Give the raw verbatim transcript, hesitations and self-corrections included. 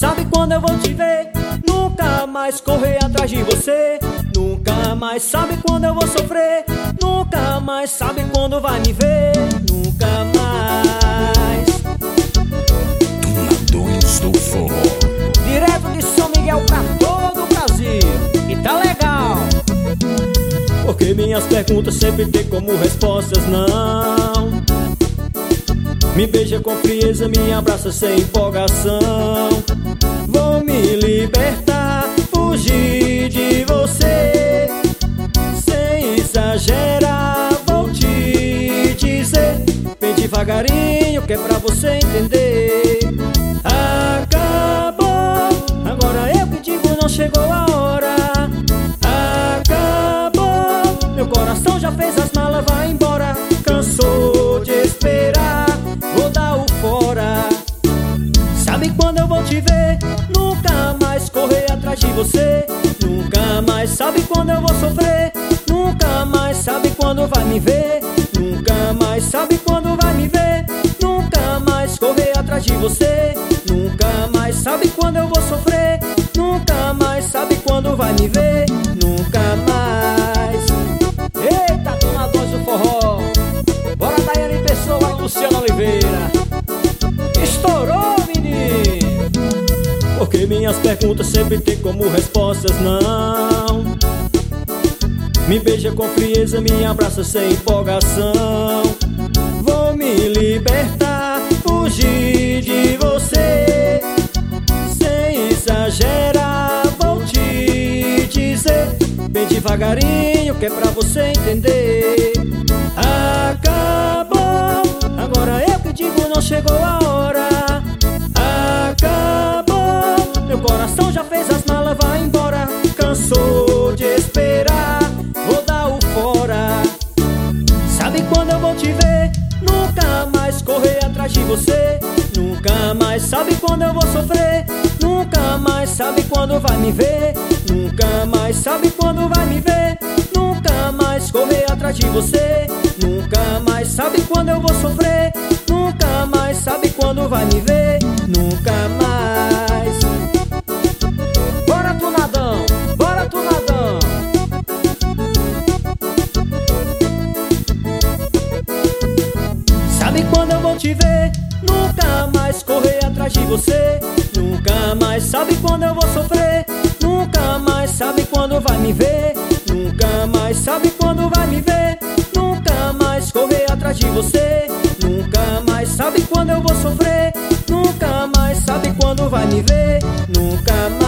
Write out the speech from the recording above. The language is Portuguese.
Sabe quando eu vou te ver? Nunca mais correr atrás de você. Nunca mais sabe quando eu vou sofrer. Nunca mais sabe quando vai me ver. Nunca mais. Tunadões do Forró. Direto de São Miguel pra todo o Brasil. E tá legal. Porque minhas perguntas sempre tem como respostas não. Me beija com frieza, me abraça sem empolgação. Vou me libertar, fugir de você. Sem exagerar, vou te dizer bem devagarinho, que é pra você entender. Acabou, agora eu que digo, não chegou a hora. Acabou, meu coração já fez as malas, vai embora. Cansou de esperar, vou dar o fora. Sabe quando eu vou te ver? Nunca mais correr atrás de você. Nunca mais sabe quando eu vou sofrer. Nunca mais sabe quando vai me ver. Nunca mais sabe quando vai me ver. Nunca mais correr atrás de você. Nunca mais sabe quando eu vou sofrer. Nunca mais sabe quando vai me ver. Nunca mais. Eita, Tunadões do Forró. Bora, Daiane Pessoa, Luciano Oliveira. Estourou, menino. Porque minhas perguntas sempre tem como respostas não. Me beija com frieza, me abraça sem empolgação. Vou me libertar, fugir de você. Sem exagerar, vou te dizer bem devagarinho, que é pra você entender. Acabou, agora eu que digo, não chegou a hora. Acabou, meu coração já fez as malas, vai embora. Cansou de esperar, vou dar o fora. Sabe quando eu vou te ver? Nunca mais correr atrás de você. Nunca mais sabe quando eu vou sofrer. Nunca mais sabe quando vai me ver. Nunca mais sabe quando vai me ver. Nunca mais correr atrás de você. Nunca mais sabe quando eu vou sofrer. Nunca mais sabe quando vai me ver. Nunca mais. Bora, Tunadão, bora, Tunadão. Sabe quando eu vou te ver? Nunca mais correr atrás de você. Nunca mais sabe quando eu vou sofrer. Nunca mais sabe quando vai me ver. Nunca mais sabe quando vai me ver. Nunca mais correr atrás de você. Nunca mais sabe quando eu vou sofrer. Nunca mais sabe quando vai me ver. Nunca mais.